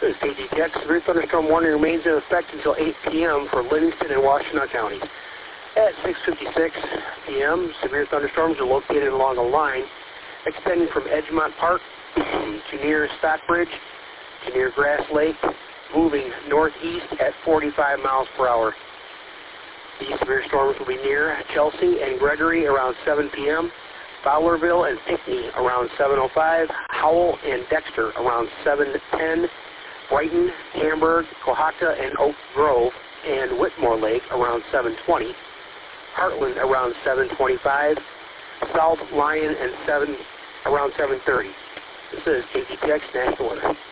This is KGTX. Severe thunderstorm warning remains in effect until 8 p.m. for Livingston and Washtenaw counties. At 6:56 p.m., severe thunderstorms are located along a line extending from Edgemont Park to near Stockbridge to near Grass Lake, moving northeast at 45 miles per hour. These severe storms will be near Chelsea and Gregory around 7 p.m., Fowlerville and Pinckney around 7:05, Howell and Dexter around 7:10, Brighton, Hamburg, Cohocton, and Oak Grove, and Whitmore Lake around 7:20, Heartland around 7:25, South Lyon and around 7:30. This is KGTX National Weather.